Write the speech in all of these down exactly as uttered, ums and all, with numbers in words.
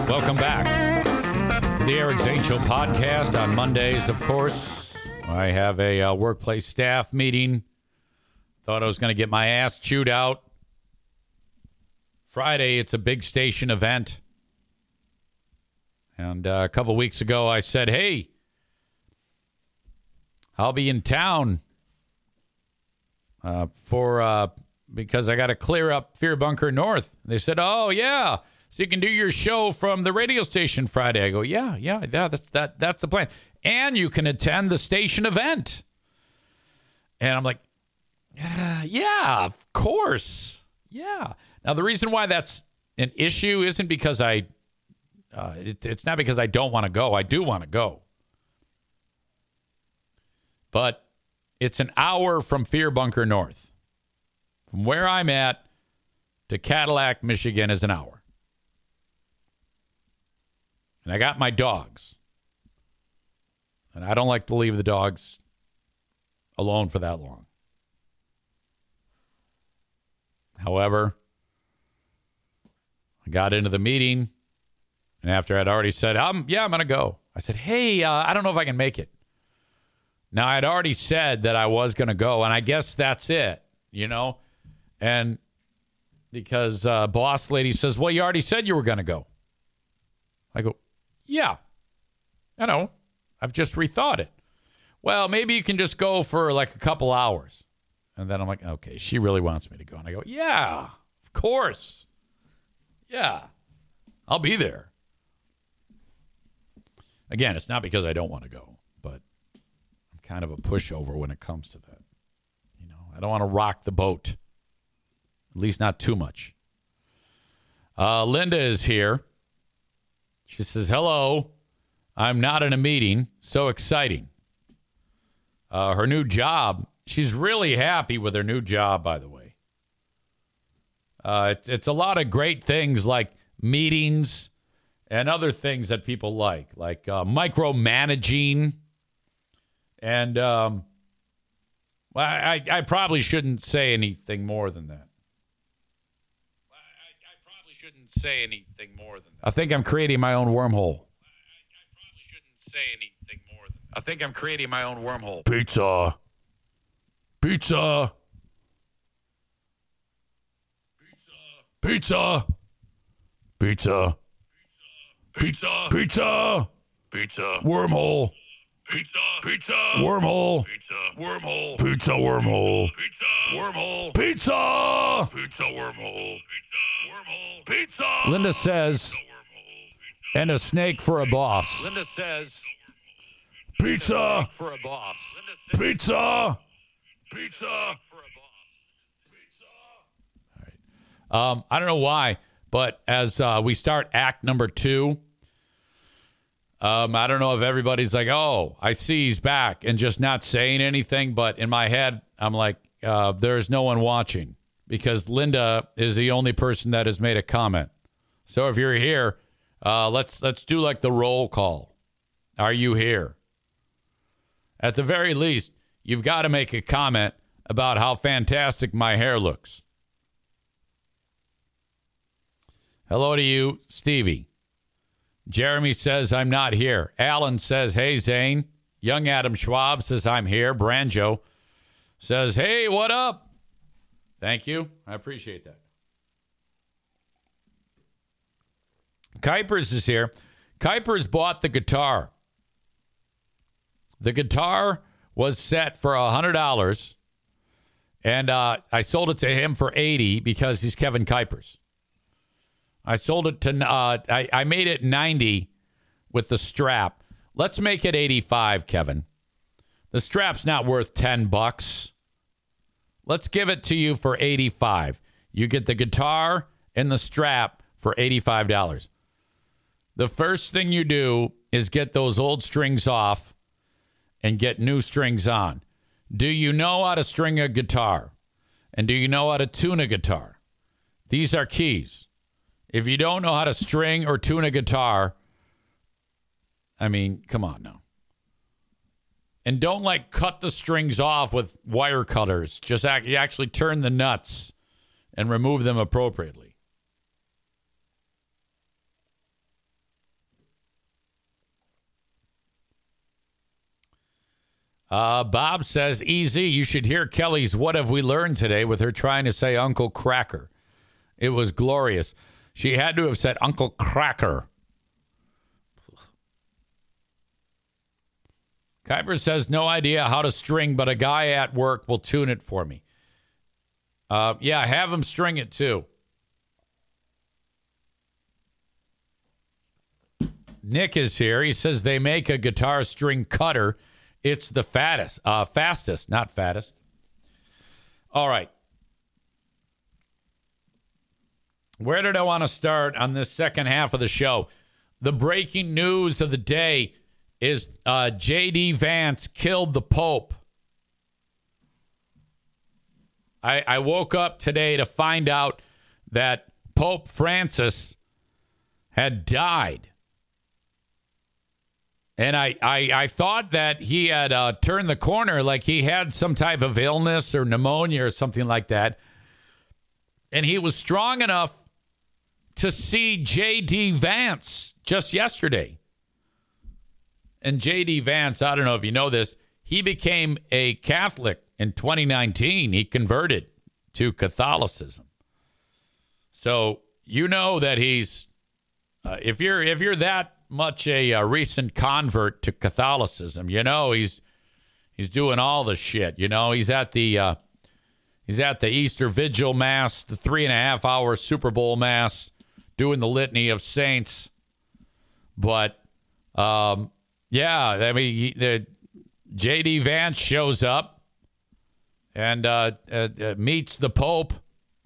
Welcome back to the Eric Zane Show podcast. On Mondays, of course, I have a uh, workplace staff meeting. Thought I was going to get my ass chewed out. Friday, it's a big station event. And uh, a couple weeks ago, I said, hey, I'll be in town uh, for uh, because I got to clear up Fear Bunker North. They said, oh, yeah. So you can do your show from the radio station Friday. I go, yeah, yeah, yeah, that's that that's the plan. And you can attend the station event. And I'm like, uh, yeah, of course. Yeah. Now, the reason why that's an issue isn't because I, uh, it, it's not because I don't want to go. I do want to go. But it's an hour from Fear Bunker North. From where I'm at to Cadillac, Michigan is an hour. And I got my dogs. And I don't like to leave the dogs alone for that long. However, I got into the meeting. And after I'd already said, um, yeah, I'm going to go. I said, hey, uh, I don't know if I can make it. Now, I'd already said that I was going to go. And I guess that's it, you know. And because uh, boss lady says, well, you already said you were going to go. I go, yeah, I know. I've just rethought it. Well, maybe you can just go for like a couple hours. And then I'm like, okay, she really wants me to go. And I go, yeah, of course. Yeah, I'll be there. Again, it's not because I don't want to go, but I'm kind of a pushover when it comes to that. You know, I don't want to rock the boat, at least not too much. Uh, Linda is here. She says, hello, I'm not in a meeting. So exciting. Uh, her new job, she's really happy with her new job, by the way. Uh, it, it's a lot of great things like meetings and other things that people like, like uh, micromanaging. And um, well, I, I probably shouldn't say anything more than that. Shouldn't say anything more than that. I think I'm creating my own wormhole. I, I probably shouldn't say anything more than that. I think I'm creating my own wormhole. Pizza. Pizza. Pizza. Pizza. Pizza. Pizza. Pizza. Wormhole. Pizza. Pizza. Wormhole. Pizza. Wormhole. Pizza. Wormhole. Pizza. Wormhole. Pizza. Pizza. Wormhole. Pizza. Wormhole. Pizza. Linda says, and a snake for a boss. Linda says, pizza for a boss. Pizza. Pizza for a boss. Pizza. All right. Um, I don't know why, but as uh, we start act number two. Um, I don't know if everybody's like, oh, I see he's back and just not saying anything. But in my head, I'm like, uh, there's no one watching because Linda is the only person that has made a comment. So if you're here, uh, let's let's do like the roll call. Are you here? At the very least, you've got to make a comment about how fantastic my hair looks. Hello to you, Stevie. Jeremy says, I'm not here. Alan says, hey, Zane. Young Adam Schwab says, I'm here. Branjo says, hey, what up? Thank you. I appreciate that. Kuipers is here. Kuipers bought the guitar. The guitar was set for one hundred dollars, and uh, I sold it to him for eighty dollars because he's Kevin Kuipers. I sold it to, uh, I, I made it ninety with the strap. Let's make it eighty-five, Kevin. The strap's not worth ten bucks. Let's give it to you for eighty-five. You get the guitar and the strap for eighty-five dollars. The first thing you do is get those old strings off and get new strings on. Do you know how to string a guitar? And do you know how to tune a guitar? These are keys. If you don't know how to string or tune a guitar, I mean, come on now. And don't, like, cut the strings off with wire cutters. Just act, you actually turn the nuts and remove them appropriately. Uh, Bob says, easy, you should hear Kelly's What Have We Learned Today with her trying to say Uncle Cracker. It was glorious. She had to have said Uncle Cracker. Kuiper says, no idea how to string, but a guy at work will tune it for me. Uh, yeah, have him string it too. Nick is here. He says they make a guitar string cutter. It's the fattest, uh, fastest, not fattest. All right. Where did I want to start on this second half of the show? The breaking news of the day is uh, J D. Vance killed the Pope. I, I woke up today to find out that Pope Francis had died. And I, I, I thought that he had uh, turned the corner, like he had some type of illness or pneumonia or something like that. And he was strong enough to see J D. Vance just yesterday. And J D. Vance, I don't know if you know this, he became a Catholic in twenty nineteen. He converted to Catholicism. So you know that he's, uh, if you're if you're that much a, a recent convert to Catholicism, you know he's he's doing all the shit. You know he's at the uh, he's at the Easter Vigil Mass, the three and a half hour Super Bowl Mass, doing the litany of saints. But um, yeah, I mean he, the J D. Vance shows up and uh, uh, uh, meets the Pope.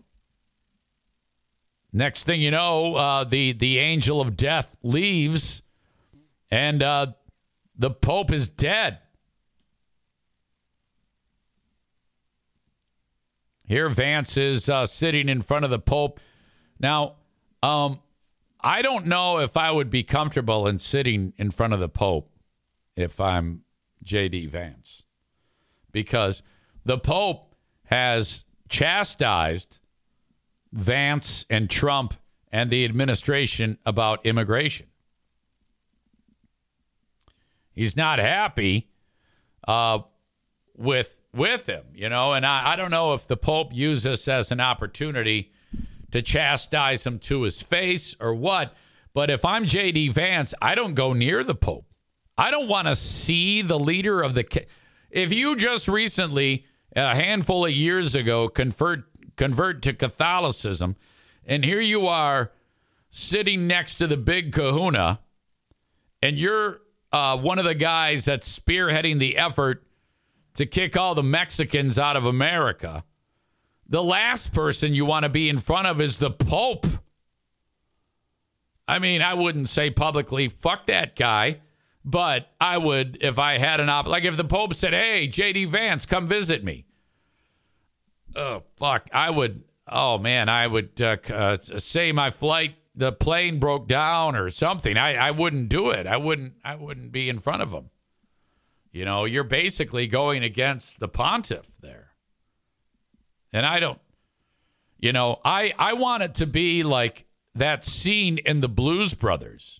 Next thing you know, uh, the, the angel of death leaves, and uh, the Pope is dead. Here Vance is uh, sitting in front of the Pope. Now, um, I don't know if I would be comfortable in sitting in front of the Pope if I'm J D. Vance, because the Pope has chastised Vance and Trump and the administration about immigration. He's not happy uh, with with him, you know, and I, I don't know if the Pope used this as an opportunity to chastise him to his face or what, but if I'm J D. Vance, I don't go near the Pope. I don't want to see the leader of the... If you just recently, a handful of years ago, convert convert to Catholicism, and here you are sitting next to the big kahuna, and you're uh, one of the guys that's spearheading the effort to kick all the Mexicans out of America, the last person you want to be in front of is the Pope. I mean, I wouldn't say publicly, fuck that guy, but I would if I had an op. Like if the Pope said, hey, J D. Vance, come visit me. Oh, fuck. I would, oh, man, I would uh, uh, say my flight, the plane broke down or something. I, I wouldn't do it. I wouldn't, I wouldn't be in front of him. You know, you're basically going against the pontiff there. And I don't, you know, I, I want it to be like that scene in the Blues Brothers.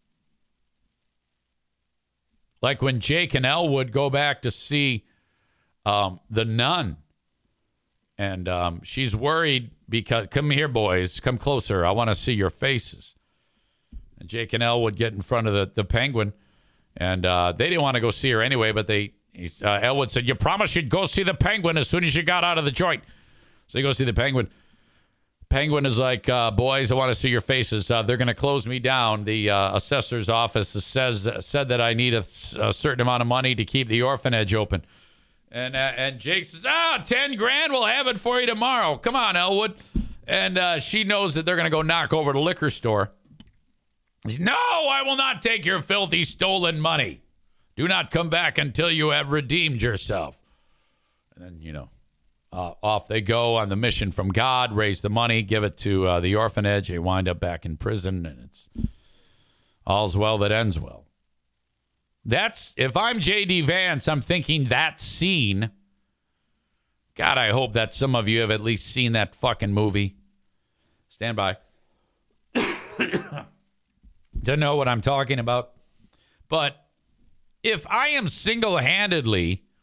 Like when Jake and Elwood go back to see um, the nun. And um, she's worried because, come here, boys, come closer. I want to see your faces. And Jake and Elle would get in front of the, the penguin. And uh, they didn't want to go see her anyway, but they uh, Elwood said, you promised you'd go see the penguin as soon as you got out of the joint. So they go see the penguin. Penguin is like, uh, boys, I want to see your faces. Uh, they're going to close me down. The uh, assessor's office says said that I need a, a certain amount of money to keep the orphanage open. And uh, and Jake says, ah, ten grand, we'll have it for you tomorrow. Come on, Elwood. And uh, she knows that they're going to go knock over the liquor store. Says, no, I will not take your filthy stolen money. Do not come back until you have redeemed yourself. And then, you know, uh, off they go on the mission from God, raise the money, give it to uh, the orphanage. They wind up back in prison, and it's all's well that ends well. That's, if I'm J D. Vance, I'm thinking that scene. God, I hope that some of you have at least seen that fucking movie. Stand by. To know what I'm talking about. But if I am single-handedly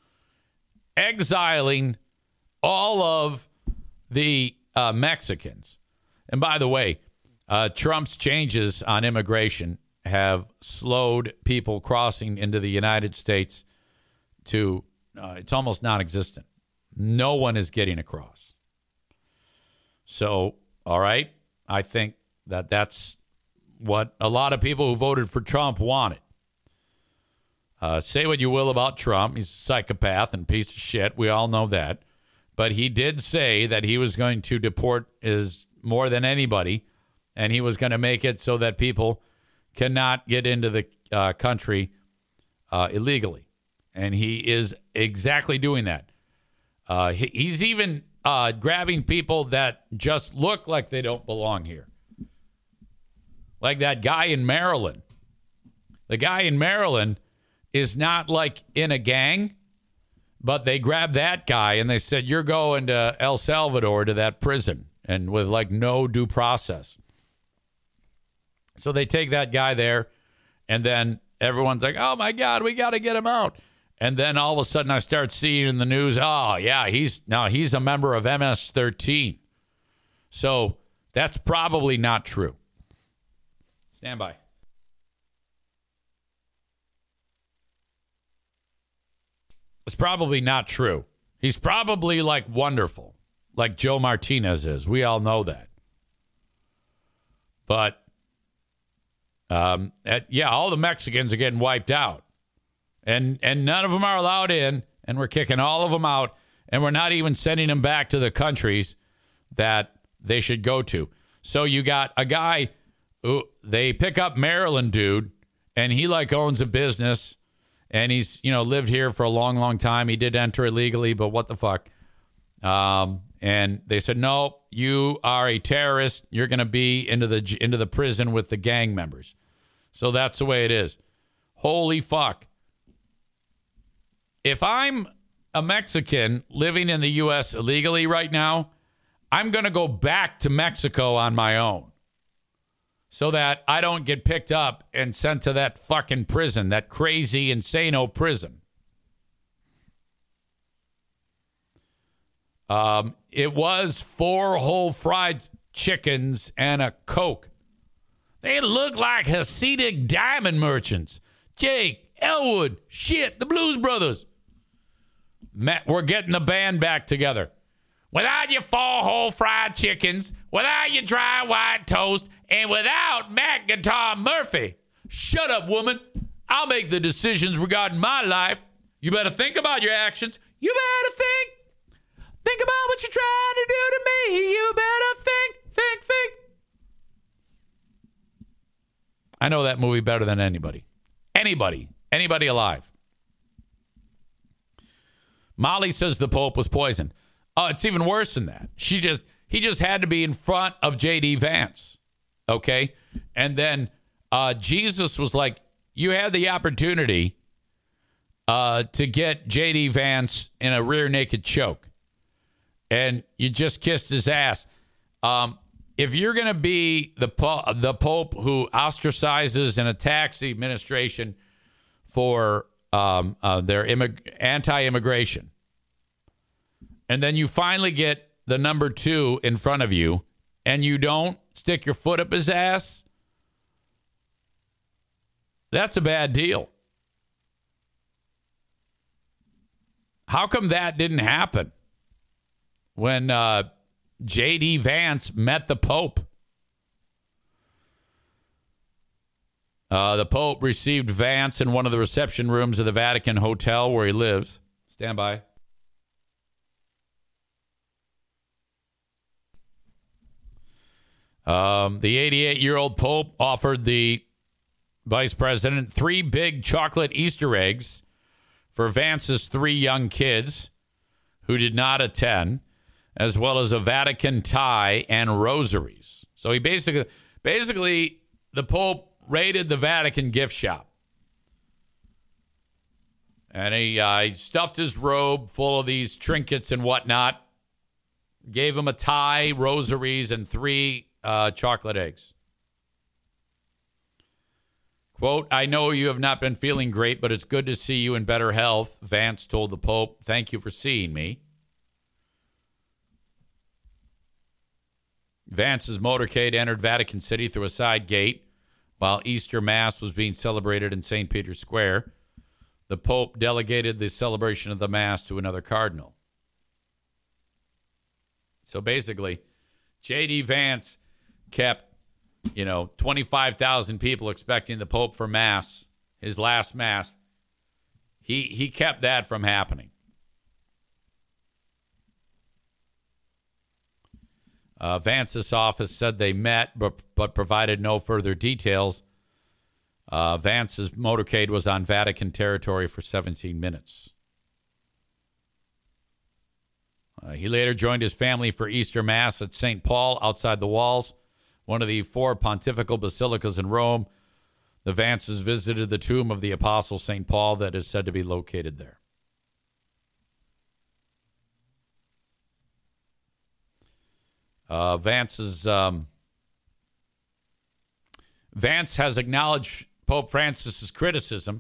exiling all of the uh, Mexicans. And by the way, uh, Trump's changes on immigration have slowed people crossing into the United States to, uh, it's almost non-existent. No one is getting across. So, all right, I think that that's what a lot of people who voted for Trump wanted. Uh, say what you will about Trump. He's a psychopath and piece of shit. We all know that. But he did say that he was going to deport is more than anybody, and he was going to make it so that people cannot get into the uh, country uh, illegally. And he is exactly doing that. Uh, he, he's even uh, grabbing people that just look like they don't belong here. Like that guy in Maryland. The guy in Maryland is not like in a gang, but they grabbed that guy and they said, you're going to El Salvador to that prison, and with like no due process. So they take that guy there, and then everyone's like, oh my God, we got to get him out. And then all of a sudden I start seeing in the news, oh yeah, he's now he's a member of M S thirteen. So that's probably not true. Stand by. It's probably not true. He's probably like wonderful, like Joe Martinez is. We all know that. But um, at, yeah, all the Mexicans are getting wiped out. And and none of them are allowed in, and we're kicking all of them out, and we're not even sending them back to the countries that they should go to. So you got a guy who they pick up Maryland dude, and he like owns a business, and he's, you know, lived here for a long, long time. He did enter illegally, but what the fuck? Um, and they said, no, you are a terrorist. You're going to be into the into the prison with the gang members. So that's the way it is. Holy fuck. If I'm a Mexican living in the U S illegally right now, I'm going to go back to Mexico on my own so that I don't get picked up and sent to that fucking prison, that crazy, insano prison. Um, it was four whole fried chickens and a Coke. They look like Hasidic diamond merchants. Jake, Elwood, shit, the Blues Brothers. Matt, we're getting the band back together. Without your four whole fried chickens, without your dry white toast, and without Mac Guitar Murphy. Shut up, woman. I'll make the decisions regarding my life. You better think about your actions. You better think. Think about what you're trying to do to me. You better think, think, think. I know that movie better than anybody. Anybody. Anybody alive. Molly says the Pope was poisoned. Oh, it's even worse than that. She just he just had to be in front of J D Vance. Okay? And then uh, Jesus was like, you had the opportunity uh, to get J D Vance in a rear naked choke. And you just kissed his ass. Um, if you're going to be the po- the Pope who ostracizes and attacks the administration for um, uh, their immig- anti-immigration, and then you finally get the number two in front of you, and you don't stick your foot up his ass, that's a bad deal. How come that didn't happen when uh, J D Vance met the Pope? Uh, the Pope received Vance in one of the reception rooms of the Vatican Hotel where he lives. Stand by. Um, the eighty-eight-year-old Pope offered the vice president three big chocolate Easter eggs for Vance's three young kids who did not attend, as well as a Vatican tie and rosaries. So he basically, basically, the Pope raided the Vatican gift shop. And he, uh, he stuffed his robe full of these trinkets and whatnot, gave him a tie, rosaries, and three uh, chocolate eggs. Quote, I know you have not been feeling great, but it's good to see you in better health, Vance told the Pope. Thank you for seeing me. Vance's motorcade entered Vatican City through a side gate while Easter Mass was being celebrated in Saint Peter's Square. The Pope delegated the celebration of the Mass to another cardinal. So basically, J D. Vance kept, you know, twenty-five thousand people expecting the Pope for Mass, his last Mass. He he kept that from happening. Uh, Vance's office said they met, but, but provided no further details. Uh, Vance's motorcade was on Vatican territory for seventeen minutes. Uh, he later joined his family for Easter Mass at Saint Paul outside the walls, one of the four pontifical basilicas in Rome. The Vances visited the tomb of the Apostle Saint Paul that is said to be located there. Uh, Vance's um, Vance has acknowledged Pope Francis's criticism.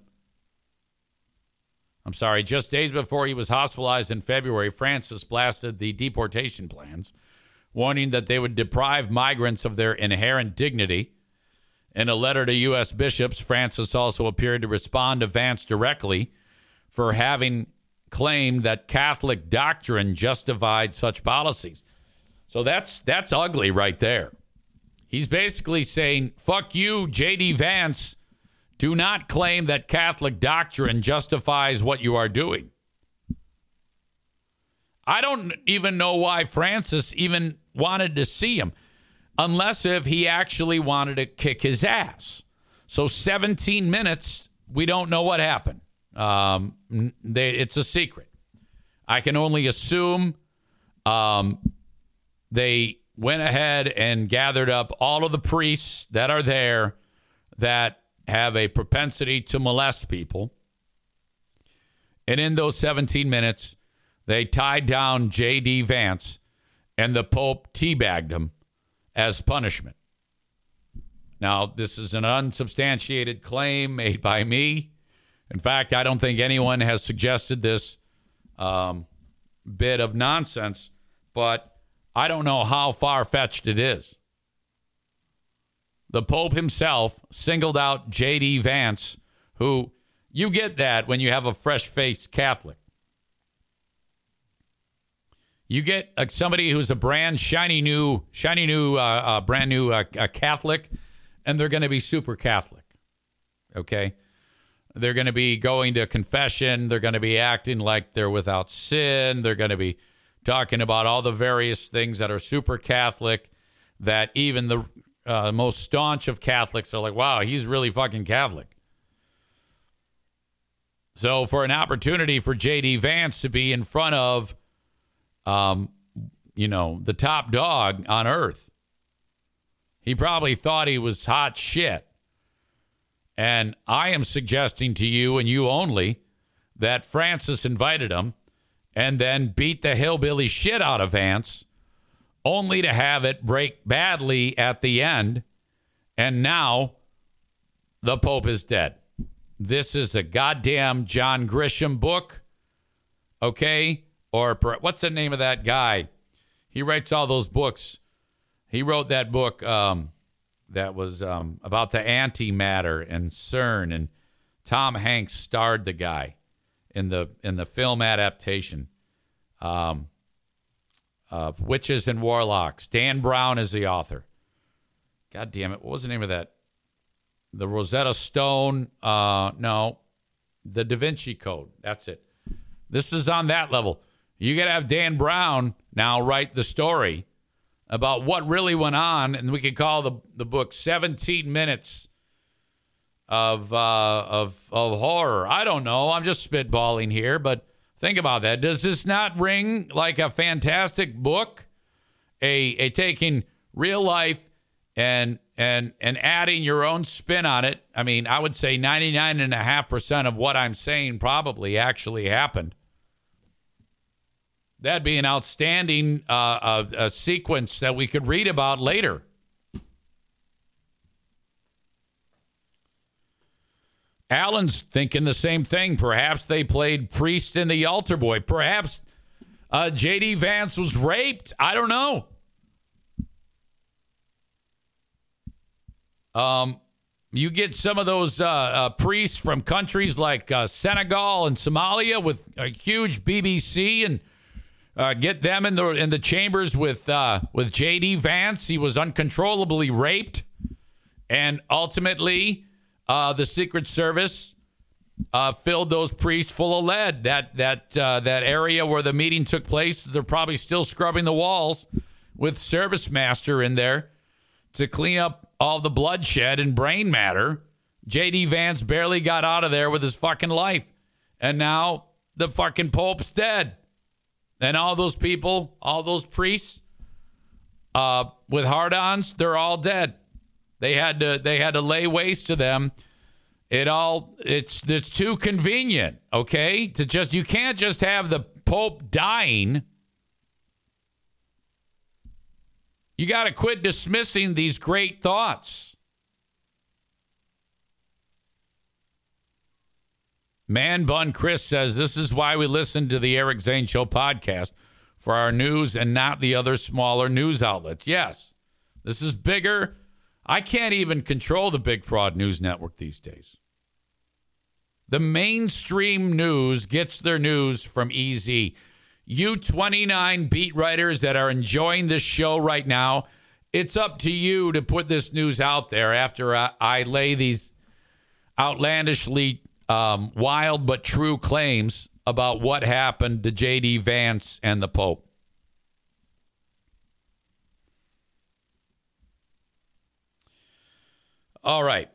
I'm sorry, just days before he was hospitalized in February, Francis blasted the deportation plans, warning that they would deprive migrants of their inherent dignity. In a letter to U S bishops, Francis also appeared to respond to Vance directly for having claimed that Catholic doctrine justified such policies. So that's that's ugly right there. He's basically saying, fuck you, J D. Vance. Do not claim that Catholic doctrine justifies what you are doing. I don't even know why Francis even wanted to see him, unless if he actually wanted to kick his ass. So seventeen minutes, we don't know what happened. Um, they, it's a secret. I can only assume um, they went ahead and gathered up all of the priests that are there that have a propensity to molest people. And in those seventeen minutes, they tied down J D. Vance, and the Pope teabagged him as punishment. Now, this is an unsubstantiated claim made by me. In fact, I don't think anyone has suggested this um, bit of nonsense, but I don't know how far-fetched it is. The Pope himself singled out J D. Vance, who, you get that when you have a fresh-faced Catholic. You get uh, somebody who's a brand shiny new, shiny new, uh, uh, brand new uh, uh, Catholic, and they're going to be super Catholic, okay? They're going to be going to confession. They're going to be acting like they're without sin. They're going to be talking about all the various things that are super Catholic that even the uh, most staunch of Catholics are like, wow, he's really fucking Catholic. So for an opportunity for J D. Vance to be in front of, um, you know, the top dog on earth, he probably thought he was hot shit. And I am suggesting to you and you only that Francis invited him and then beat the hillbilly shit out of Vance, only to have it break badly at the end. And now the Pope is dead. This is a goddamn John Grisham book, okay? Or what's the name of that guy? He writes all those books. He wrote that book um, that was um, about the antimatter and CERN, and Tom Hanks starred the guy in the in the film adaptation um, of Witches and Warlocks. Dan Brown is the author. God damn it! What was the name of that? The Rosetta Stone? Uh, no, the Da Vinci Code. That's it. This is on that level. You got to have Dan Brown now write the story about what really went on, and we could call the the book seventeen minutes of uh, of of horror. I don't know. I'm just spitballing here, but think about that. Does this not ring like a fantastic book? A a taking real life and and and adding your own spin on it. I mean, I would say ninety-nine point five percent of what I'm saying probably actually happened. That'd be an outstanding uh, a, a sequence that we could read about later. Alan's thinking the same thing. Perhaps they played priest in the altar boy. Perhaps uh, J D. Vance was raped. I don't know. Um, you get some of those uh, uh, priests from countries like uh, Senegal and Somalia with a huge B B C, and uh, get them in the in the chambers with uh, with J D. Vance. He was uncontrollably raped, and ultimately, uh, the Secret Service uh, filled those priests full of lead. That that uh, that area where the meeting took place, they're probably still scrubbing the walls with Service Master in there to clean up all the bloodshed and brain matter. J D. Vance barely got out of there with his fucking life. And now the fucking Pope's dead. And all those people, all those priests uh, with hard-ons, they're all dead. They had to they had to lay waste to them. It all it's it's too convenient, okay? To just you can't just have the Pope dying. You got to quit dismissing these great thoughts. Man Bun Chris says, this is why we listen to the Eric Zane Show podcast for our news and not the other smaller news outlets. Yes, this is bigger. I can't even control the Big Fraud News Network these days. The mainstream news gets their news from E Z. You twenty-nine beat writers that are enjoying this show right now, it's up to you to put this news out there after I, I lay these outlandishly um, wild but true claims about what happened to J D. Vance and the Pope. All right.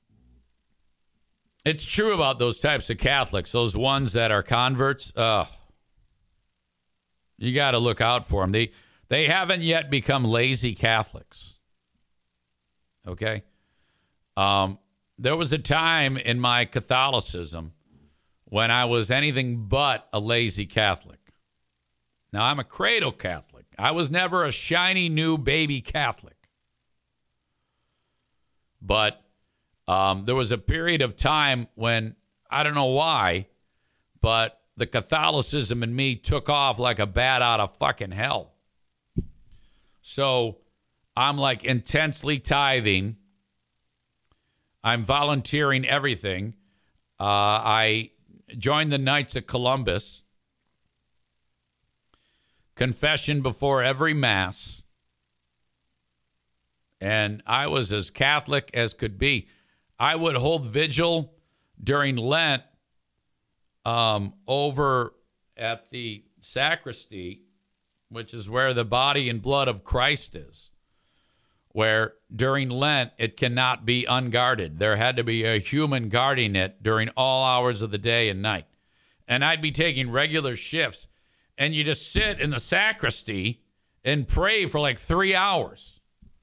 It's true about those types of Catholics, those ones that are converts. Ugh. You got to look out for them. They they haven't yet become lazy Catholics. Okay? Um, there was a time in my Catholicism when I was anything but a lazy Catholic. Now, I'm a cradle Catholic. I was never a shiny new baby Catholic. But um, there was a period of time when, I don't know why, but the Catholicism in me took off like a bat out of fucking hell. So I'm like intensely tithing. I'm volunteering everything. Uh, I joined the Knights of Columbus. Confession before every Mass. And I was as Catholic as could be. I would hold vigil during Lent Um, over at the sacristy, which is where the body and blood of Christ is, where during Lent it cannot be unguarded. There had to be a human guarding it during all hours of the day and night. And I'd be taking regular shifts, and you just sit in the sacristy and pray for like three hours.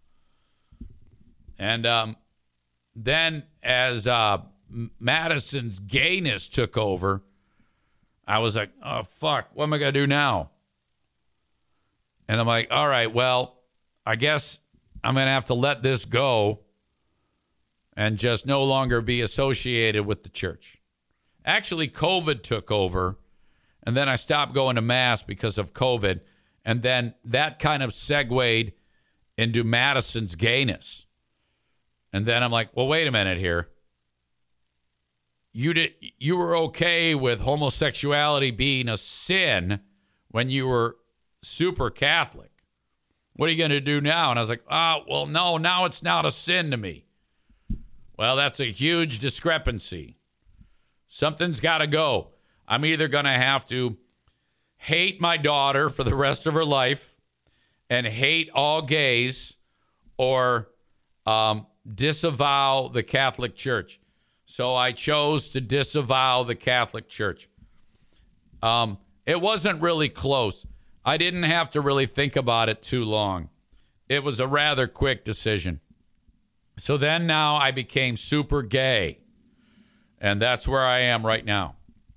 And um, then as uh, Madison's gayness took over, I was like, oh, fuck, what am I going to do now? And I'm like, all right, well, I guess I'm going to have to let this go and just no longer be associated with the church. Actually, COVID took over, and then I stopped going to Mass because of COVID, and then that kind of segued into Madison's gayness. And then I'm like, well, wait a minute here. You did. You were okay with homosexuality being a sin when you were super Catholic. What are you going to do now? And I was like, oh, well, no, now it's not a sin to me. Well, that's a huge discrepancy. Something's got to go. I'm either going to have to hate my daughter for the rest of her life and hate all gays, or um, disavow the Catholic Church. So I chose to disavow the Catholic Church. Um, it wasn't really close. I didn't have to really think about it too long. It was a rather quick decision. So then now I became super gay. And that's where I am right now.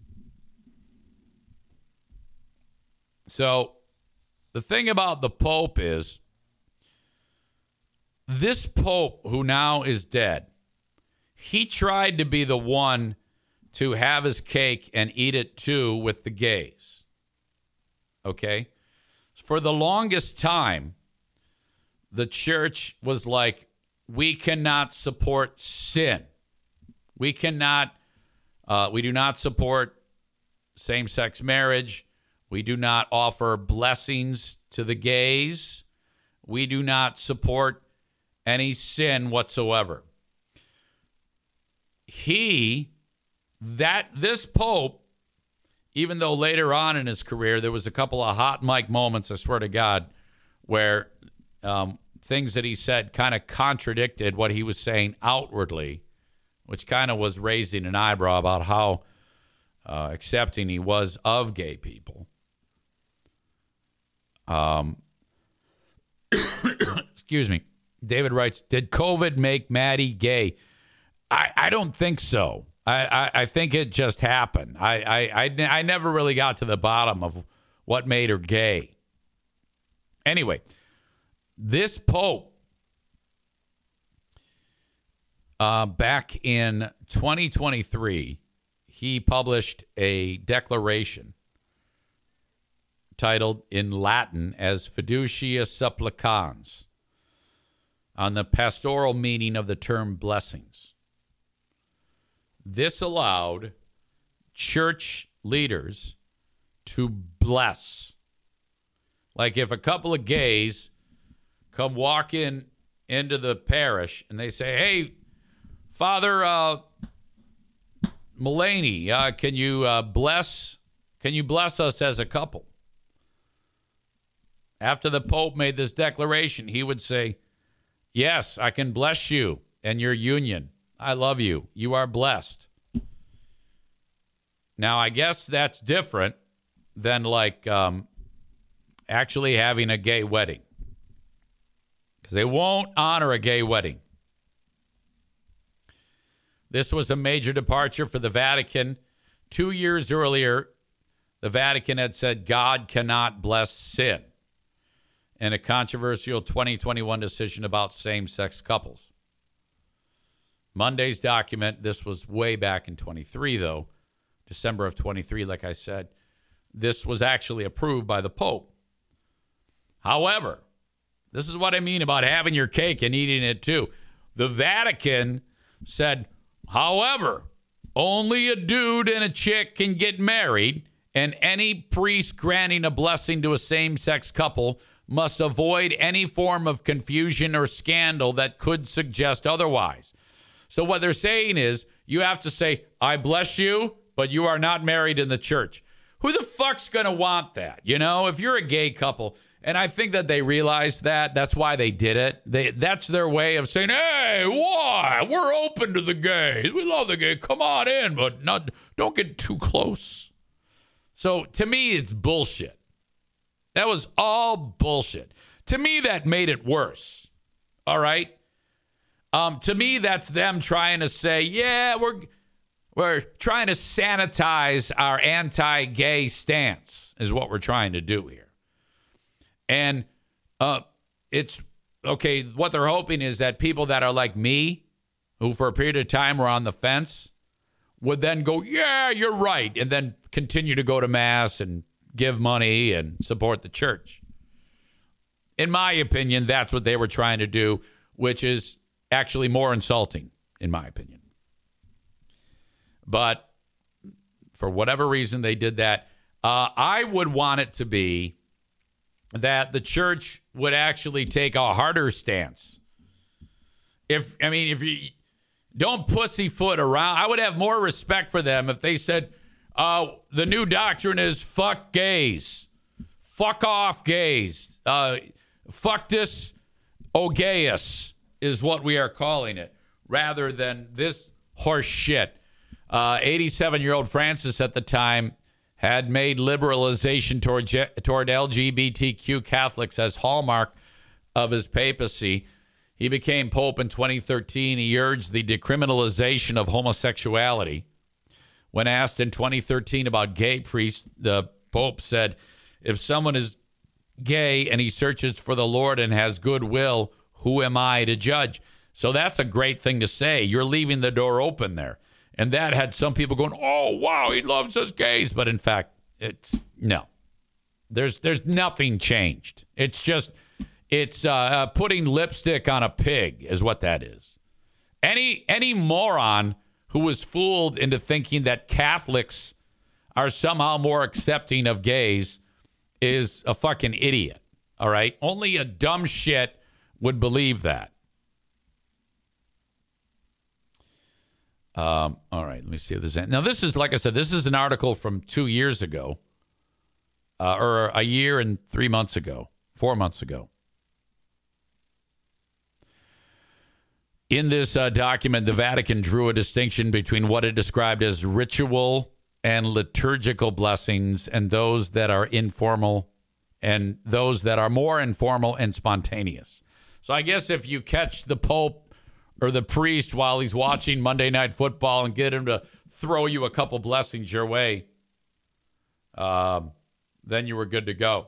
So the thing about the Pope is, this Pope who now is dead, he tried to be the one to have his cake and eat it too with the gays. Okay? For the longest time, the church was like, we cannot support sin. We cannot, uh, we do not support same-sex marriage. We do not offer blessings to the gays. We do not support any sin whatsoever. He, that, this Pope, even though later on in his career, there was a couple of hot mic moments, I swear to God, where um, things that he said kind of contradicted what he was saying outwardly, which kind of was raising an eyebrow about how uh, accepting he was of gay people. Um, excuse me. David writes, did COVID make Maddie gay? I, I don't think so. I, I, I think it just happened. I, I, I, I never really got to the bottom of what made her gay. Anyway, this Pope, uh, back in twenty twenty-three, he published a declaration titled in Latin as Fiducia Supplicans on the pastoral meaning of the term blessings. This allowed church leaders to bless. Like if a couple of gays come walk in into the parish and they say, hey, Father uh, Mulaney, uh, can you uh, bless, can you bless us as a couple? After the Pope made this declaration, he would say, yes, I can bless you and your union. I love you. You are blessed. Now, I guess that's different than like um, actually having a gay wedding. Because they won't honor a gay wedding. This was a major departure for the Vatican. Two years earlier, the Vatican had said God cannot bless sin in a controversial twenty twenty-one decision about same-sex couples. Monday's document, this was way back in twenty-three, though, December of twenty-three, like I said, this was actually approved by the Pope. However, this is what I mean about having your cake and eating it too. The Vatican said, however, only a dude and a chick can get married, and any priest granting a blessing to a same-sex couple must avoid any form of confusion or scandal that could suggest otherwise. So what they're saying is you have to say, I bless you, but you are not married in the church. Who the fuck's going to want that? You know, if you're a gay couple, and I think that they realized that, that's why they did it. They That's their way of saying, hey, why? We're open to the gays. We love the gay. Come on in, but not don't get too close. So to me, it's bullshit. That was all bullshit. To me, that made it worse. All right? Um, to me, that's them trying to say, yeah, we're we're trying to sanitize our anti-gay stance is what we're trying to do here. And uh, it's, okay, what they're hoping is that people that are like me, who for a period of time were on the fence, would then go, yeah, you're right, and then continue to go to Mass and give money and support the church. In my opinion, that's what they were trying to do, which is actually more insulting, in my opinion. But for whatever reason, they did that. Uh, I would want it to be that the church would actually take a harder stance. If, I mean, if you don't pussyfoot around, I would have more respect for them if they said, uh, the new doctrine is fuck gays. Fuck off gays. Uh, fuck this Ogeus is what we are calling it, rather than this horse shit. Uh, eighty-seven-year-old Francis at the time had made liberalization toward, toward L G B T Q Catholics as hallmark of his papacy. He became Pope in twenty thirteen. He urged the decriminalization of homosexuality. When asked in twenty thirteen about gay priests, the Pope said, if someone is gay and he searches for the Lord and has goodwill, who am I to judge? So that's a great thing to say. You're leaving the door open there. And that had some people going, oh, wow, he loves us gays. But in fact, it's no. There's there's nothing changed. It's just, it's uh, uh, putting lipstick on a pig is what that is. Any Any moron who was fooled into thinking that Catholics are somehow more accepting of gays is a fucking idiot, all right? Only a dumb shit would believe that. Um, all right, let me see if there's any. Now, this is, like I said, this is an article from two years ago, uh, or a year and three months ago, four months ago. In this uh, document, the Vatican drew a distinction between what it described as ritual and liturgical blessings and those that are informal and those that are more informal and spontaneous. So I guess if you catch the Pope or the priest while he's watching Monday Night Football and get him to throw you a couple blessings your way, um, then you were good to go.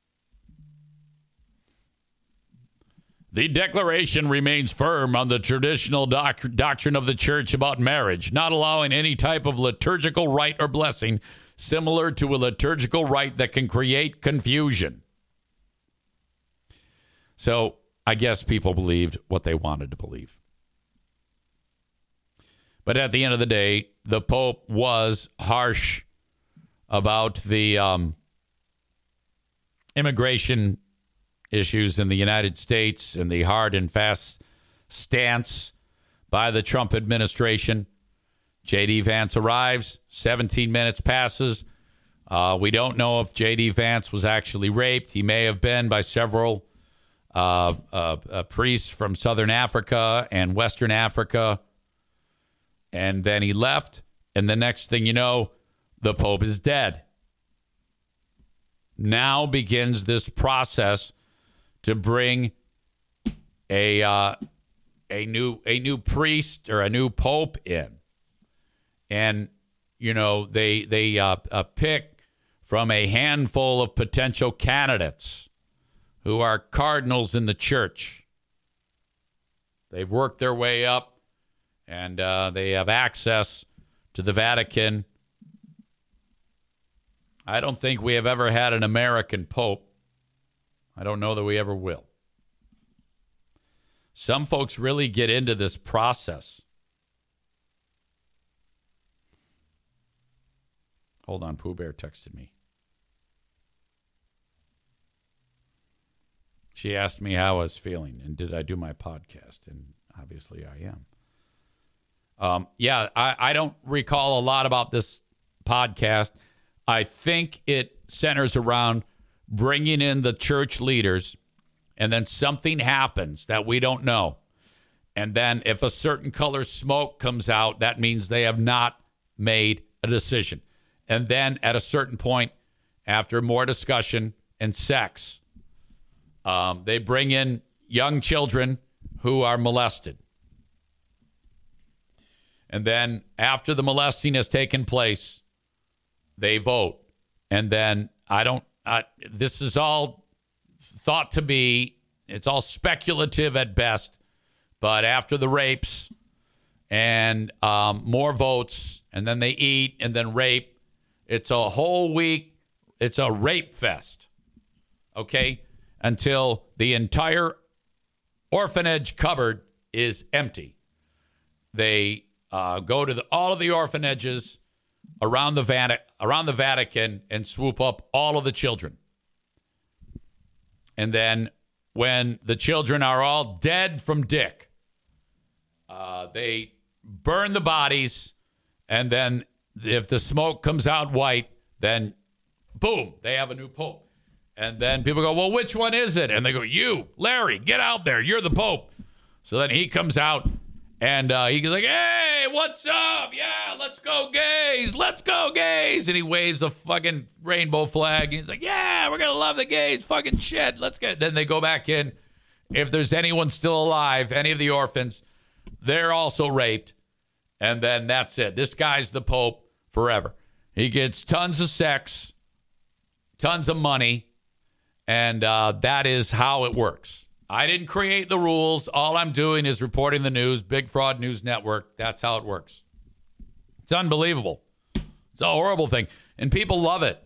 The declaration remains firm on the traditional doc- doctrine of the church about marriage, not allowing any type of liturgical rite or blessing similar to a liturgical rite that can create confusion. So I guess people believed what they wanted to believe. But at the end of the day, the Pope was harsh about the um, immigration issues in the United States and the hard and fast stance by the Trump administration. J D. Vance arrives, seventeen minutes passes. Uh, we don't know if J D. Vance was actually raped. He may have been by several uh, uh, uh, priests from Southern Africa and Western Africa. And then he left, and the next thing you know, the Pope is dead. Now begins this process to bring a uh, a new a new priest or a new pope in, and you know they they uh, uh, pick from a handful of potential candidates who are cardinals in the church. They've worked their way up. And uh, they have access to the Vatican. I don't think we have ever had an American pope. I don't know that we ever will. Some folks really get into this process. Hold on, Pooh Bear texted me. She asked me how I was feeling and did I do my podcast, and obviously I am. Um, yeah, I, I don't recall a lot about this podcast. I think it centers around bringing in the church leaders, and then something happens that we don't know. And then if a certain color smoke comes out, that means they have not made a decision. And then at a certain point, after more discussion and sex, um, they bring in young children who are molested. And then after the molesting has taken place, they vote. And then I don't, uh, this is all thought to be, it's all speculative at best. But after the rapes and um, more votes, and then they eat and then rape, it's a whole week. It's a rape fest. Okay? Until the entire orphanage cupboard is empty. They Uh, go to the, all of the orphanages around the, Vati- around the Vatican and swoop up all of the children. And then when the children are all dead from dick, uh, they burn the bodies. And then if the smoke comes out white, then boom, they have a new pope. And then people go, well, which one is it? And they go, you, Larry, get out there. You're the pope. So then he comes out. And uh, he's like, hey, what's up? Yeah, let's go gays. Let's go gays. And he waves a fucking rainbow flag. And he's like, yeah, we're going to love the gays. Fucking shit. Let's get. Then they go back in. If there's anyone still alive, any of the orphans, they're also raped. And then that's it. This guy's the Pope forever. He gets tons of sex, tons of money. And uh, that is how it works. I didn't create the rules. All I'm doing is reporting the news. Big Fraud News Network. That's how it works. It's unbelievable. It's a horrible thing. And people love it.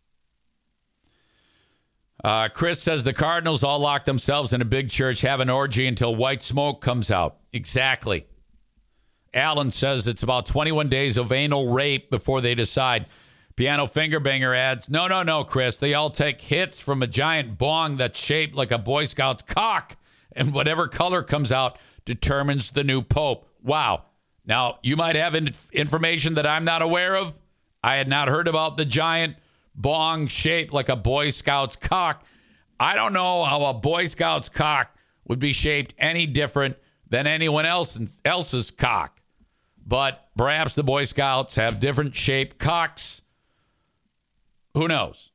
Uh, Chris says the Cardinals all lock themselves in a big church, have an orgy until white smoke comes out. Exactly. Alan says it's about twenty-one days of anal rape before they decide. Piano Finger Banger adds, no, no, no, Chris. They all take hits from a giant bong that's shaped like a Boy Scout's cock, and whatever color comes out determines the new pope. Wow. Now, you might have in- information that I'm not aware of. I had not heard about the giant bong shaped like a Boy Scout's cock. I don't know how a Boy Scout's cock would be shaped any different than anyone else else's cock. But perhaps the Boy Scouts have different shaped cocks. Who knows?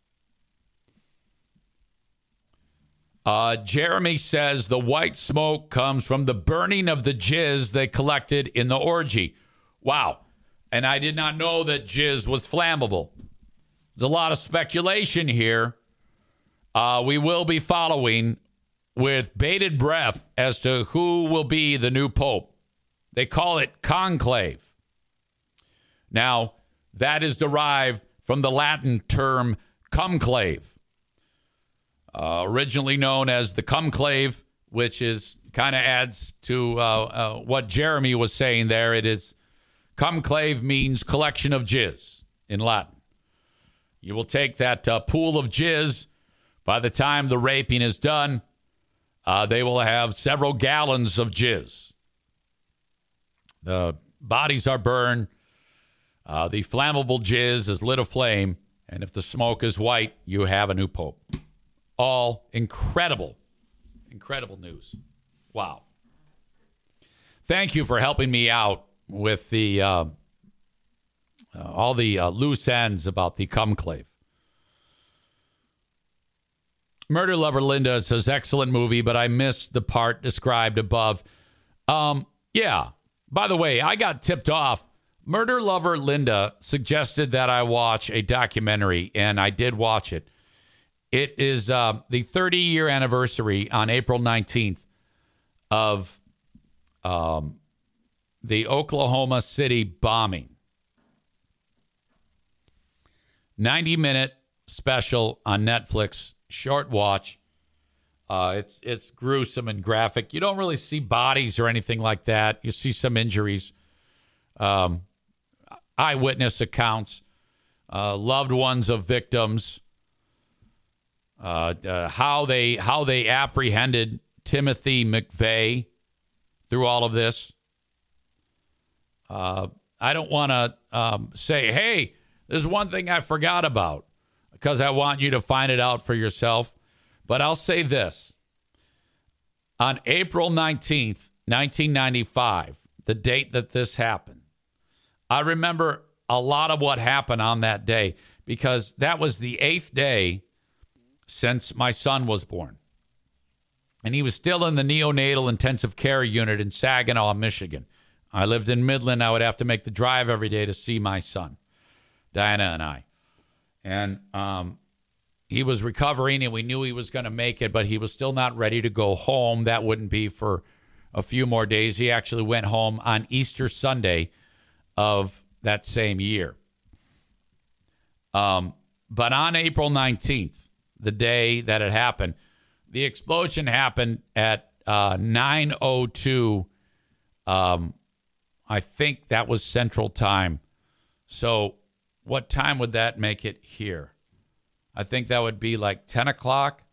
Uh, Jeremy says the white smoke comes from the burning of the jizz they collected in the orgy. Wow. And I did not know that jizz was flammable. There's a lot of speculation here. Uh, we will be following with bated breath as to who will be the new pope. They call it conclave. Now, that is derived from the Latin term cumclave, uh, originally known as the cumclave, which is kind of adds to uh, uh, what Jeremy was saying there. It is cumclave means collection of jizz in Latin. You will take that uh, pool of jizz. By the time the raping is done, uh, they will have several gallons of jizz. The bodies are burned. Uh, the flammable jizz is lit aflame. And if the smoke is white, you have a new pope. All incredible, incredible news. Wow. Thank you for helping me out with the uh, uh, all the uh, loose ends about the cumclave. Murder Lover Linda says, excellent movie, but I missed the part described above. Um, yeah. By the way, I got tipped off. Murder Lover Linda suggested that I watch a documentary, and I did watch it. It is uh, the thirty-year anniversary on April nineteenth of um, the Oklahoma City bombing. ninety-minute special on Netflix, short watch. Uh, it's it's gruesome and graphic. You don't really see bodies or anything like that. You see some injuries. Um, eyewitness accounts, uh, loved ones of victims, uh, uh, how they how they apprehended Timothy McVeigh through all of this. Uh, I don't want to um, say, hey, there's one thing I forgot about, because I want you to find it out for yourself. But I'll say this. On April nineteenth, nineteen ninety-five, the date that this happened, I remember a lot of what happened on that day, because that was the eighth day since my son was born. And he was still in the neonatal intensive care unit in Saginaw, Michigan. I lived in Midland. I would have to make the drive every day to see my son, Diana and I. And um, he was recovering, and we knew he was going to make it, but he was still not ready to go home. That wouldn't be for a few more days. He actually went home on Easter Sunday of that same year. Um, but on April nineteenth, the day that it happened, the explosion happened at uh, nine oh two. Um, I think that was Central Time. So what time would that make it here? I think that would be like ten o'clock.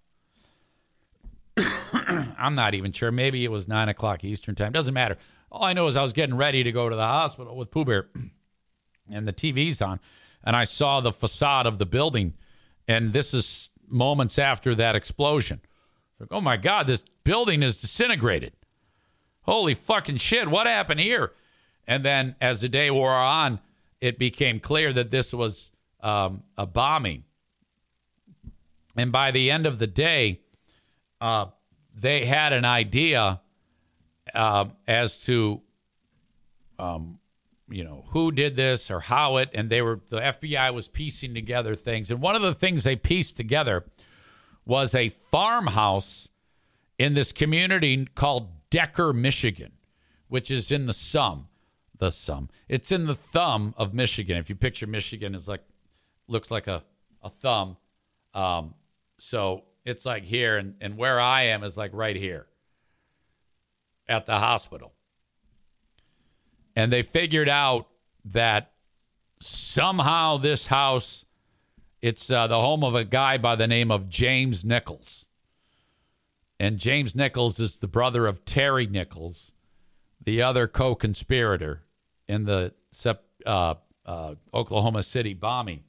I'm not even sure. Maybe it was nine o'clock Eastern Time. Doesn't matter. All I know is I was getting ready to go to the hospital with Pooh Bear, and the T V's on, and I saw the facade of the building, and this is moments after that explosion. Like, oh, my God, this building is disintegrated. Holy fucking shit, what happened here? And then as the day wore on, it became clear that this was um, a bombing. And by the end of the day, uh, they had an idea uh, as to, um, you know, who did this or how it, and they were, the F B I was piecing together things. And one of the things they pieced together was a farmhouse in this community called Decker, Michigan, which is in the thumb, the thumb. It's in the thumb of Michigan. If you picture Michigan, it's like, looks like a, a thumb. Um, so it's like here, and, and where I am is like right here at the hospital. And they figured out that somehow this house, it's uh, the home of a guy by the name of James Nichols. And James Nichols is the brother of Terry Nichols, the other co-conspirator in the uh, uh, Oklahoma City bombing.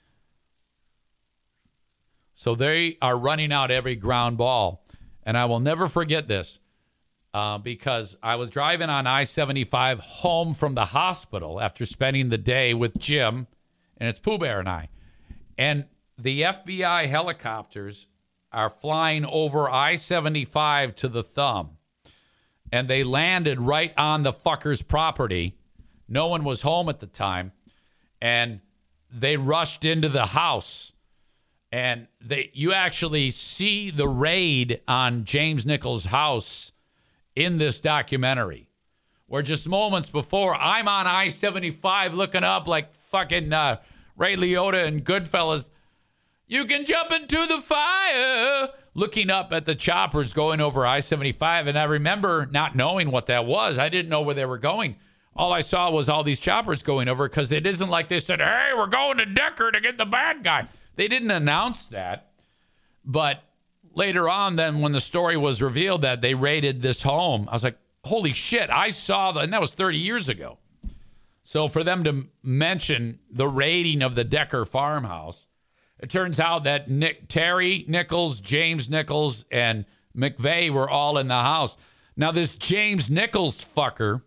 So they are running out every ground ball. And I will never forget this uh, because I was driving on I seventy-five home from the hospital after spending the day with Jim, and it's Pooh Bear and I. And the F B I helicopters are flying over I seventy-five to the thumb. And they landed right on the fucker's property. No one was home at the time. And they rushed into the house. And they you actually see the raid on James Nichols' house in this documentary. Where just moments before, I'm on I seventy-five looking up like fucking uh, Ray Liotta and Goodfellas. You can jump into the fire. Looking up at the choppers going over I seventy-five. And I remember not knowing what that was. I didn't know where they were going. All I saw was all these choppers going over because it isn't like they said, hey, we're going to Decker to get the bad guy. They didn't announce that. But later on, then when the story was revealed that they raided this home, I was like, holy shit, I saw that. And that was thirty years ago. So for them to mention the raiding of the Decker farmhouse, it turns out that Nick, Terry Nichols, James Nichols, and McVeigh were all in the house. Now, this James Nichols fucker,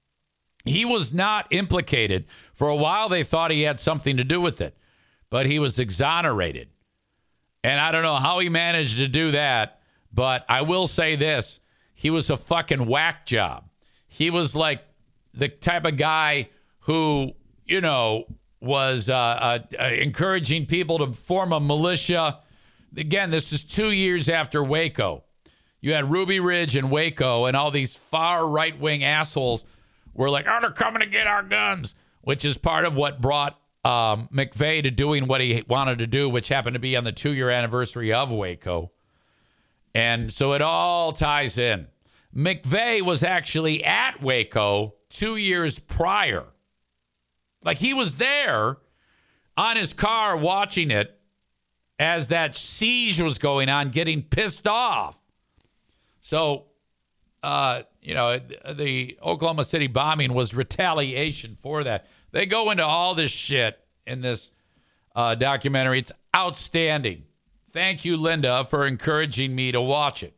he was not implicated. For a while, they thought he had something to do with it, but he was exonerated. And I don't know how he managed to do that, but I will say this. He was a fucking whack job. He was like the type of guy who, you know, was uh, uh, uh, encouraging people to form a militia. Again, this is two years after Waco. You had Ruby Ridge and Waco, and all these far right-wing assholes were like, oh, they're coming to get our guns, which is part of what brought um, McVeigh to doing what he wanted to do, which happened to be on the two-year anniversary of Waco. And so it all ties in. McVeigh was actually at Waco two years prior. Like, he was there on his car watching it as that siege was going on, getting pissed off. So, uh, you know, the Oklahoma City bombing was retaliation for that. They go into all this shit in this uh, documentary. It's outstanding. Thank you, Linda, for encouraging me to watch it.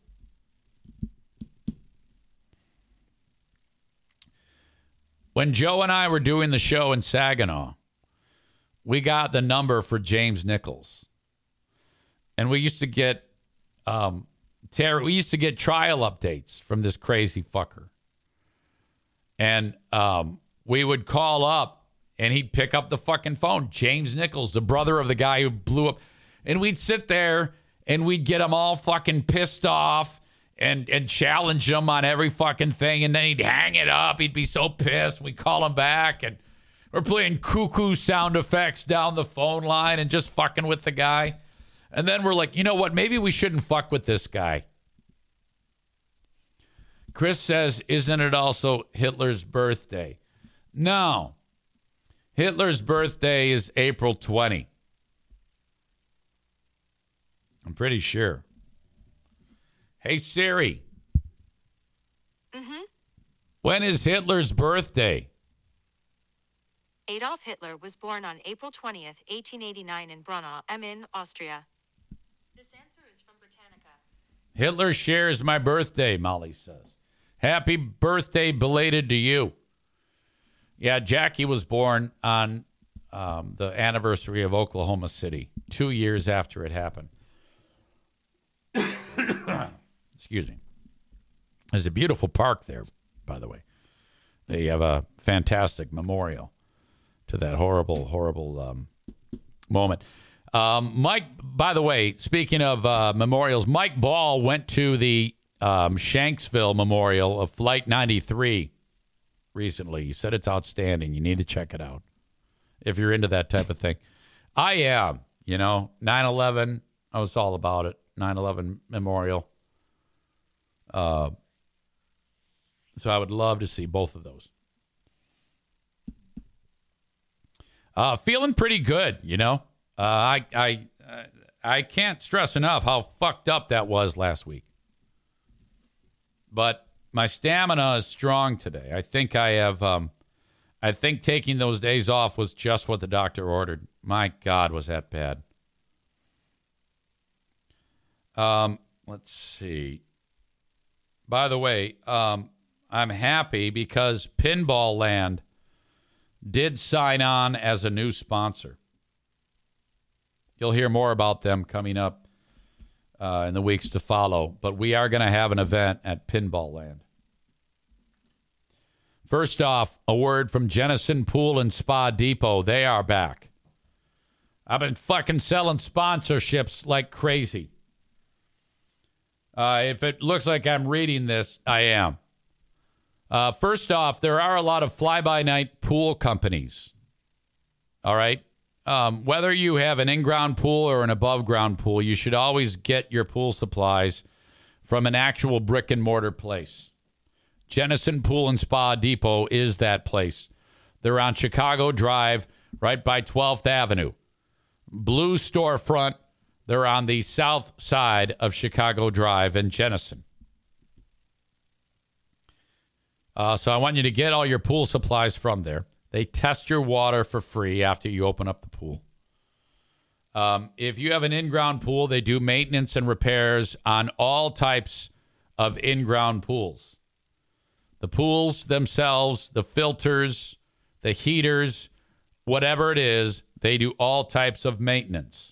When Joe and I were doing the show in Saginaw, we got the number for James Nichols. And we used to get um, ter- we used to get trial updates from this crazy fucker. And um, we would call up and he'd pick up the fucking phone. James Nichols, the brother of the guy who blew up. And we'd sit there and we'd get him all fucking pissed off. And and challenge him on every fucking thing. And then he'd hang it up. He'd be so pissed. We'd call him back. And we're playing cuckoo sound effects down the phone line and just fucking with the guy. And then we're like, you know what? Maybe we shouldn't fuck with this guy. Chris says, isn't it also Hitler's birthday? No. Hitler's birthday is April twentieth. I'm pretty sure. Hey, Siri. Mm-hmm. When is Hitler's birthday? Adolf Hitler was born on April twentieth, eighteen eighty-nine in Braunau am Inn, Austria. This answer is from Britannica. Hitler shares my birthday, Molly says. Happy birthday belated to you. Yeah, Jackie was born on um, the anniversary of Oklahoma City, two years after it happened. Excuse me. There's a beautiful park there, by the way. They have a fantastic memorial to that horrible, horrible um, moment. Um, Mike, by the way, speaking of uh, memorials, Mike Ball went to the um, Shanksville Memorial of Flight ninety-three recently. He said it's outstanding. You need to check it out if you're into that type of thing. I am, you know, nine eleven, I was all about it. nine eleven Memorial. Uh, so I would love to see both of those. Uh, feeling pretty good, you know. Uh, I I I can't stress enough how fucked up that was last week. But my stamina is strong today. I think I have. Um, I think taking those days off was just what the doctor ordered. My God, was that bad? Um, let's see. By the way, um, I'm happy because Pinball Land did sign on as a new sponsor. You'll hear more about them coming up uh, in the weeks to follow, but we are going to have an event at Pinball Land. First off, a word from Jennison Pool and Spa Depot. They are back. I've been fucking selling sponsorships like crazy. Uh, if it looks like I'm reading this, I am. Uh, first off, there are a lot of fly-by-night pool companies. All right? Um, whether you have an in-ground pool or an above-ground pool, you should always get your pool supplies from an actual brick-and-mortar place. Jennison Pool and Spa Depot is that place. They're on Chicago Drive, right by twelfth Avenue. Blue storefront. They're on the south side of Chicago Drive in Jennison. Uh, so I want you to get all your pool supplies from there. They test your water for free after you open up the pool. Um, if you have an in-ground pool, they do maintenance and repairs on all types of in-ground pools. The pools themselves, the filters, the heaters, whatever it is, they do all types of maintenance.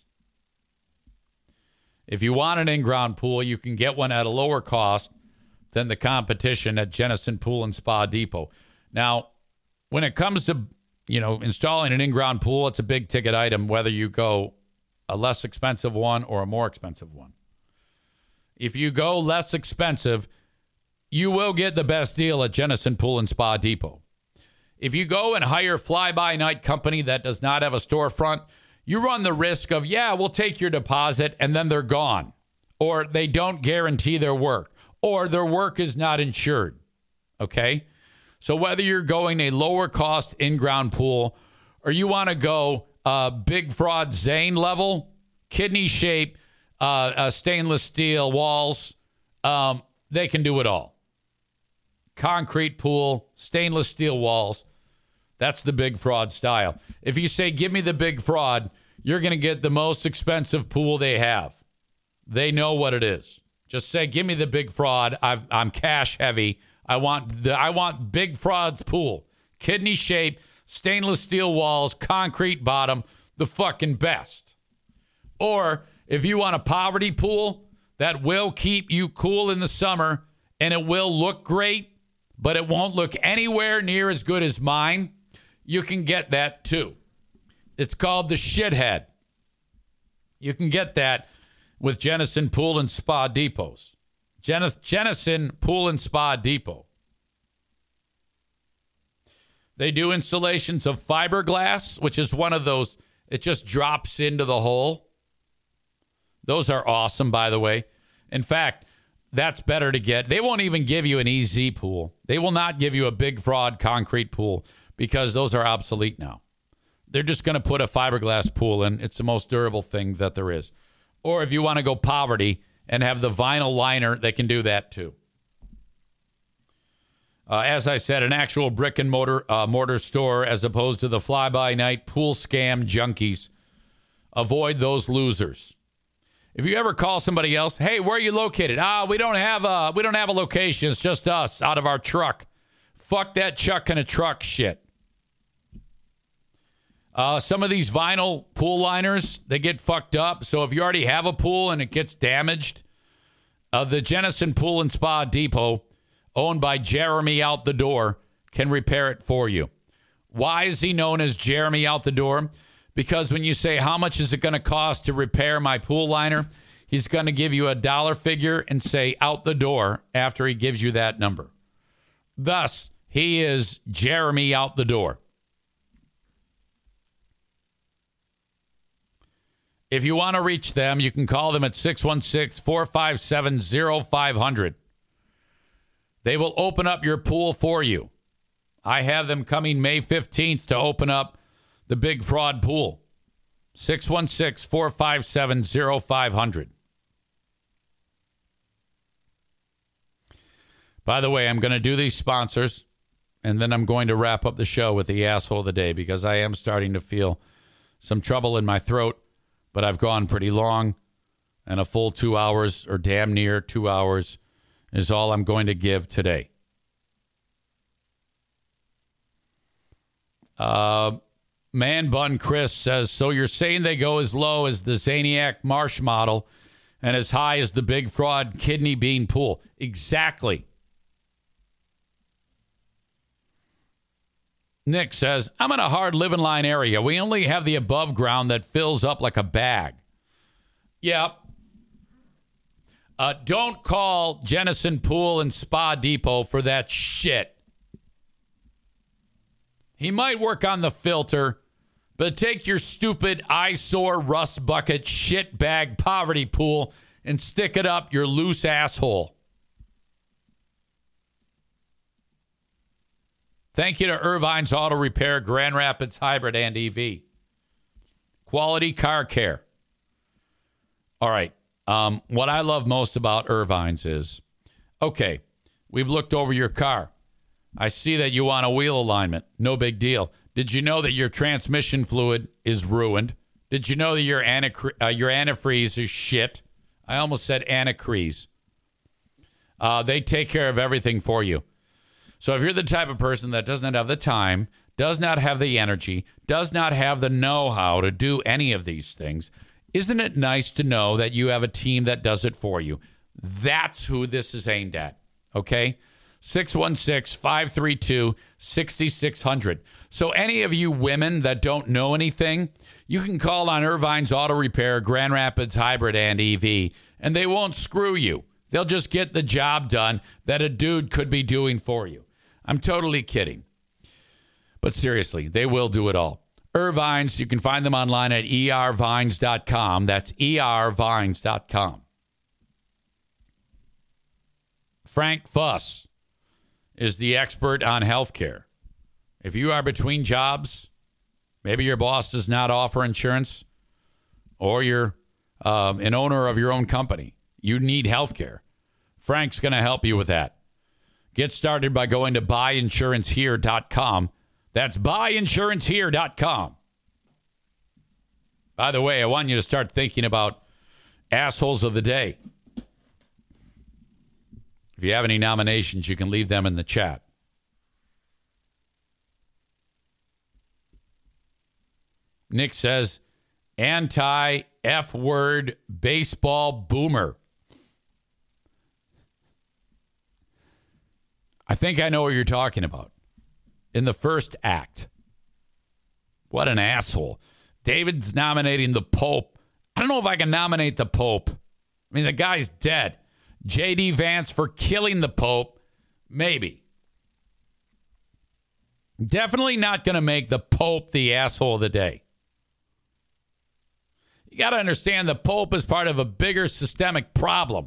If you want an in-ground pool, you can get one at a lower cost than the competition at Jennison Pool and Spa Depot. Now, when it comes to, you know, installing an in-ground pool, it's a big ticket item, whether you go a less expensive one or a more expensive one. If you go less expensive, you will get the best deal at Jennison Pool and Spa Depot. If you go and hire a fly-by-night company that does not have a storefront, you run the risk of, yeah, we'll take your deposit, and then they're gone. Or they don't guarantee their work. Or their work is not insured. Okay? So whether you're going a lower-cost in-ground pool or you want to go uh, Big Fraud Zane level, kidney shape, uh, uh, stainless steel walls, um, they can do it all. Concrete pool, stainless steel walls. That's the Big Fraud style. If you say, give me the Big Fraud, you're going to get the most expensive pool they have. They know what it is. Just say, give me the Big Fraud. I've, I'm cash heavy. I want the I want Big Fraud's pool. Kidney shape, stainless steel walls, concrete bottom, the fucking best. Or if you want a poverty pool that will keep you cool in the summer and it will look great, but it won't look anywhere near as good as mine, you can get that too. It's called the Shithead. You can get that with Jennison Pool and Spa Depots. Jen- Jennison Pool and Spa Depot. They do installations of fiberglass, which is one of those, it just drops into the hole. Those are awesome, by the way. In fact, that's better to get. They won't even give you an E Z pool. They will not give you a Big Fraud concrete pool because those are obsolete now. They're just going to put a fiberglass pool in. It's the most durable thing that there is. Or if you want to go poverty and have the vinyl liner, they can do that too. Uh, as I said, an actual brick and mortar, uh, mortar store as opposed to the fly-by-night pool scam junkies. Avoid those losers. If you ever call somebody else, hey, where are you located? Ah, we don't have a we don't have a location. It's just us out of our truck. Fuck that chuck in a truck shit. Uh, some of these vinyl pool liners, they get fucked up. So if you already have a pool and it gets damaged, uh, the Jennison Pool and Spa Depot, owned by Jeremy Out the Door, can repair it for you. Why is he known as Jeremy Out the Door? Because when you say, how much is it going to cost to repair my pool liner? he's going to give you a dollar figure and say out the door after he gives you that number. Thus, he is Jeremy out the door. If you want to reach them, you can call them at six one six, four five seven, zero five zero zero. They will open up your pool for you. I have them coming May fifteenth to open up the Big Fraud pool. six one six, four five seven, zero five zero zero. By the way, I'm going to do these sponsors, and then I'm going to wrap up the show with the asshole of the day because I am starting to feel some trouble in my throat, but I've gone pretty long, and a full two hours or damn near two hours is all I'm going to give today. Uh, Man Bun Chris says, so you're saying they go as low as the Zaniac Marsh model and as high as the Big Fraud kidney bean pool? Exactly. Nick says, I'm in a hard living line area. We only have the above ground that fills up like a bag. Yep. Uh, don't call Jennison Pool and Spa Depot for that shit. He might work on the filter, but take your stupid eyesore rust bucket shit bag poverty pool and stick it up your loose asshole. Thank you to Irvine's Auto Repair, Grand Rapids Hybrid and E V. Quality car care. All right. Um, what I love most about Irvine's is, okay, we've looked over your car. I see that you want a wheel alignment. No big deal. Did you know that your transmission fluid is ruined? Did you know that your, anacre- uh, your antifreeze is shit? I almost said anacrease. Uh, they take care of everything for you. So if you're the type of person that does not have the time, does not have the energy, does not have the know-how to do any of these things, isn't it nice to know that you have a team that does it for you? That's who this is aimed at, okay? six one six, five three two, six six zero zero. So any of you women that don't know anything, you can call on Irvine's Auto Repair, Grand Rapids Hybrid and E V, and they won't screw you. They'll just get the job done that a dude could be doing for you. I'm totally kidding. But seriously, they will do it all. Irvine's, you can find them online at e r vines dot com. That's e r vines dot com. Frank Fuss is the expert on healthcare. If you are between jobs, maybe your boss does not offer insurance, or you're um, an owner of your own company, you need healthcare. Frank's going to help you with that. Get started by going to buy insurance here dot com. That's buy insurance here dot com. By the way, I want you to start thinking about assholes of the day. If you have any nominations, you can leave them in the chat. Nick says, anti-F-word baseball boomer. I think I know what you're talking about. In the first act. What an asshole. David's nominating the Pope. I don't know if I can nominate the Pope. I mean, the guy's dead. J D Vance for killing the Pope. Maybe. Definitely not going to make the Pope the asshole of the day. You got to understand the Pope is part of a bigger systemic problem.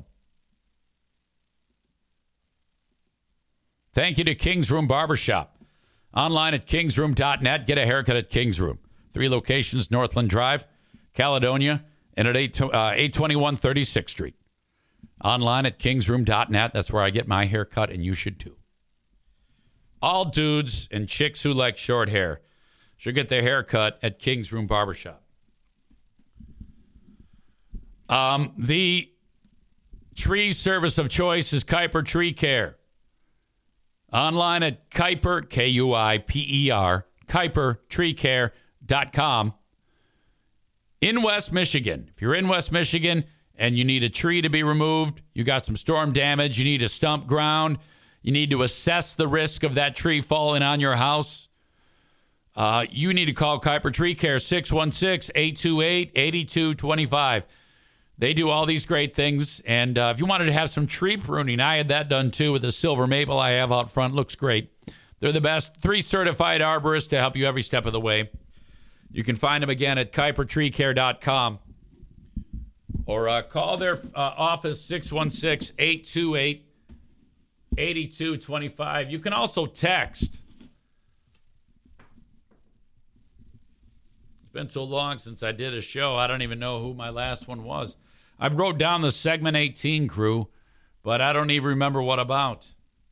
Thank you to King's Room Barbershop. Online at kings room dot net. Get a haircut at King's Room. Three locations, Northland Drive, Caledonia, and at eight twenty-one thirty-sixth Street. Online at kings room dot net. That's where I get my haircut, and you should too. All dudes and chicks who like short hair should get their haircut at King's Room Barbershop. Um, the tree service of choice is Kuiper Tree Care. Online at Kuiper, K U I P E R, kuiper tree care dot com. In West Michigan. If you're in West Michigan and you need a tree to be removed, you got some storm damage, you need a stump ground, you need to assess the risk of that tree falling on your house, uh, you need to call Kuiper Tree Care, six one six, eight two eight, eight two two five. They do all these great things. And uh, if you wanted to have some tree pruning, I had that done too with the silver maple I have out front. Looks great. They're the best. Three certified arborists to help you every step of the way. You can find them again at kuiper tree care dot com or uh, call their uh, office six one six, eight two eight, eight two two five. You can also text. It's been so long since I did a show, I don't even know who my last one was. I wrote down the segment eighteen crew, but I don't even remember what about.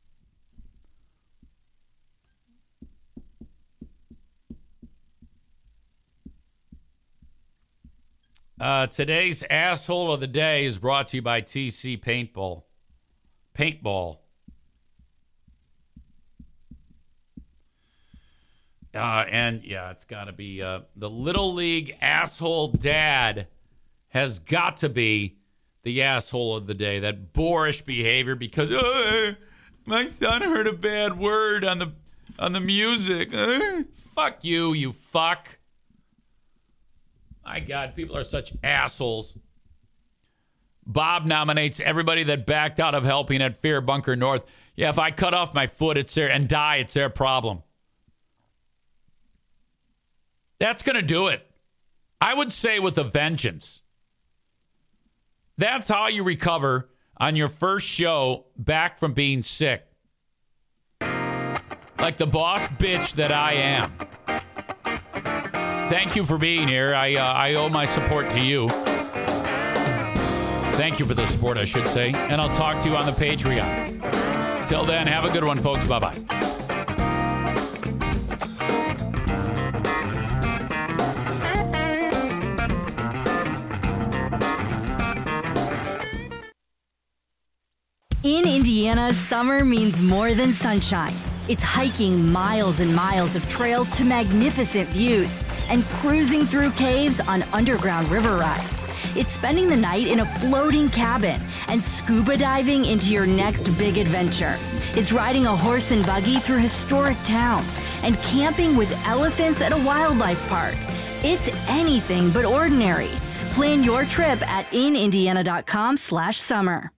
Uh, today's asshole of the day is brought to you by T C Paintball. Paintball. Uh, and yeah, it's got to be uh, the Little League asshole dad has got to be the asshole of the day. That boorish behavior because uh, my son heard a bad word on the on the music. Uh, fuck you, you fuck. My God, people are such assholes. Bob nominates everybody that backed out of helping at Fear Bunker North. Yeah, if I cut off my foot it's their, and die, it's their problem. That's going to do it. I would say with a vengeance. That's how you recover on your first show back from being sick. Like the boss bitch that I am. Thank you for being here. I uh, I owe my support to you. Thank you for the support, I should say. And I'll talk to you on the Patreon. Till then, have a good one, folks. Bye-bye. In Indiana, summer means more than sunshine. It's hiking miles and miles of trails to magnificent views and cruising through caves on underground river rides. It's spending the night in a floating cabin and scuba diving into your next big adventure. It's riding a horse and buggy through historic towns and camping with elephants at a wildlife park. It's anything but ordinary. Plan your trip at in indiana dot com slash summer.